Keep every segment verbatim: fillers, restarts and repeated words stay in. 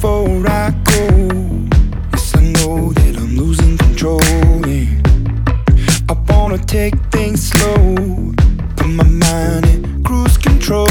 before I go. Yes, I know that I'm losing control, yeah. I wanna take things slow, put my mind in cruise control.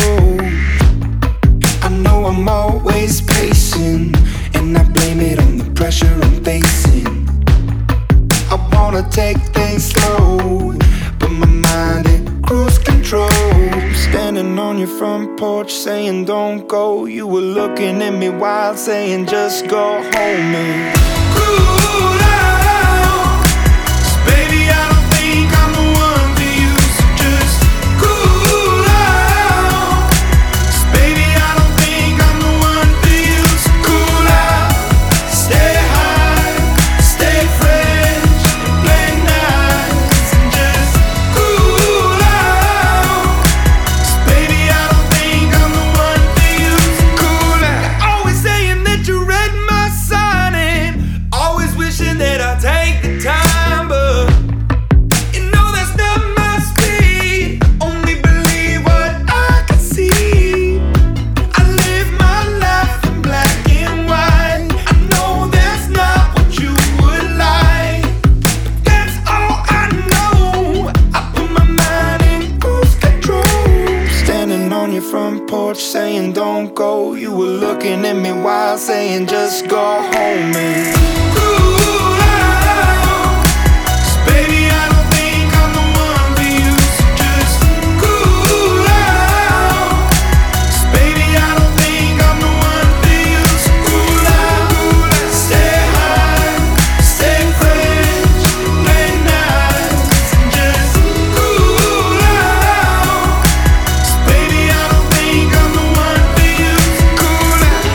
I know I'm always pacing, and I blame it on the pressure I'm facing. I wanna take things slow, put my mind in cruise control. Standing on your front porch saying don't go. You were looking at me while saying just go home and cool down. 'Cause baby, I don't think I'm the one for you, so just cool down. 'Cause baby, I don't think I'm the one for you, so cool out. Stay high, stay fresh, and play nice, and just cool out. 'Cause baby, I don't think I'm the one for you, so cool out. You're always saying that you read my sign, and always wishing that I'd take the time, but you know that's not my speed. Only believe what I can see. I live my life in black and white. I know that's not what you would like, but that's all I know. I put my mind in cruise control. Standing on your front porch saying don't go. You were looking at me while saying just go home and cool out. 'Cause baby, I don't think I'm the one for you, so just cool out. 'Cause baby, I don't think I'm the one for you, so cool out. Stay high, stay fresh, play nice, and just cool out. 'Cause baby, I don't think I'm the one for you, so cool out.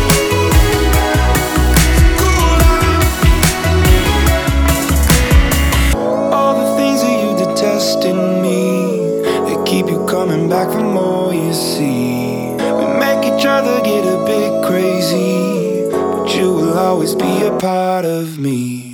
Cool out. All the things that you detest in me, they keep you coming back for more, you see. We make each other get a bit crazy, but you will always be a part of me.